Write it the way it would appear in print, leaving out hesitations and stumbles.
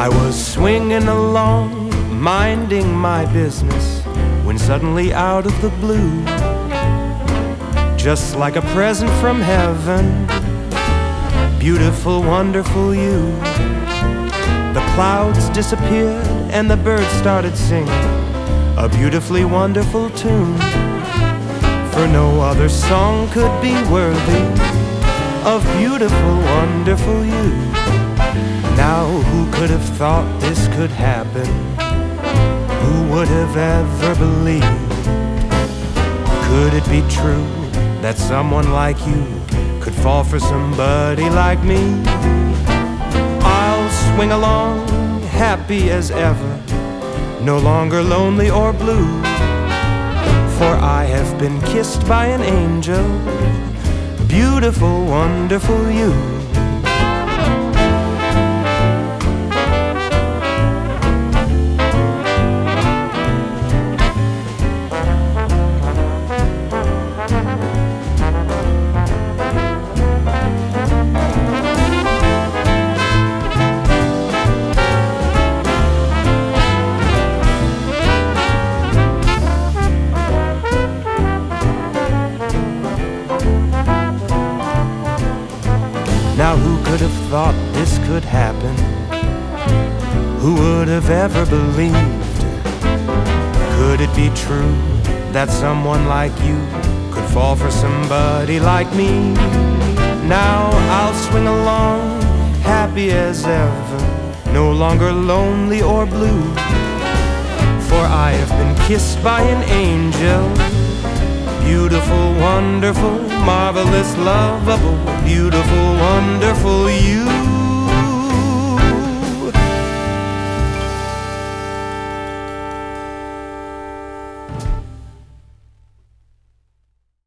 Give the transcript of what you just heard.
I was swinging along, minding my business, when suddenly out of the blue, just like a present from heaven, beautiful, wonderful you. The clouds disappeared and the birds started singing a beautifully wonderful tune, for no other song could be worthy of beautiful, wonderful you. Now who could have thought this could happen? Who would have ever believed? Could it be true that someone like you could fall for somebody like me? I'll swing along, happy as ever, no longer lonely or blue, for I have been kissed by an angel, beautiful, wonderful you. Now who could have thought this could happen? Who would have ever believed? Could it be true that someone like you could fall for somebody like me? Now I'll swing along, happy as ever, no longer lonely or blue, for I have been kissed by an angel, beautiful, wonderful, marvelous, lovable, beautiful, wonderful you.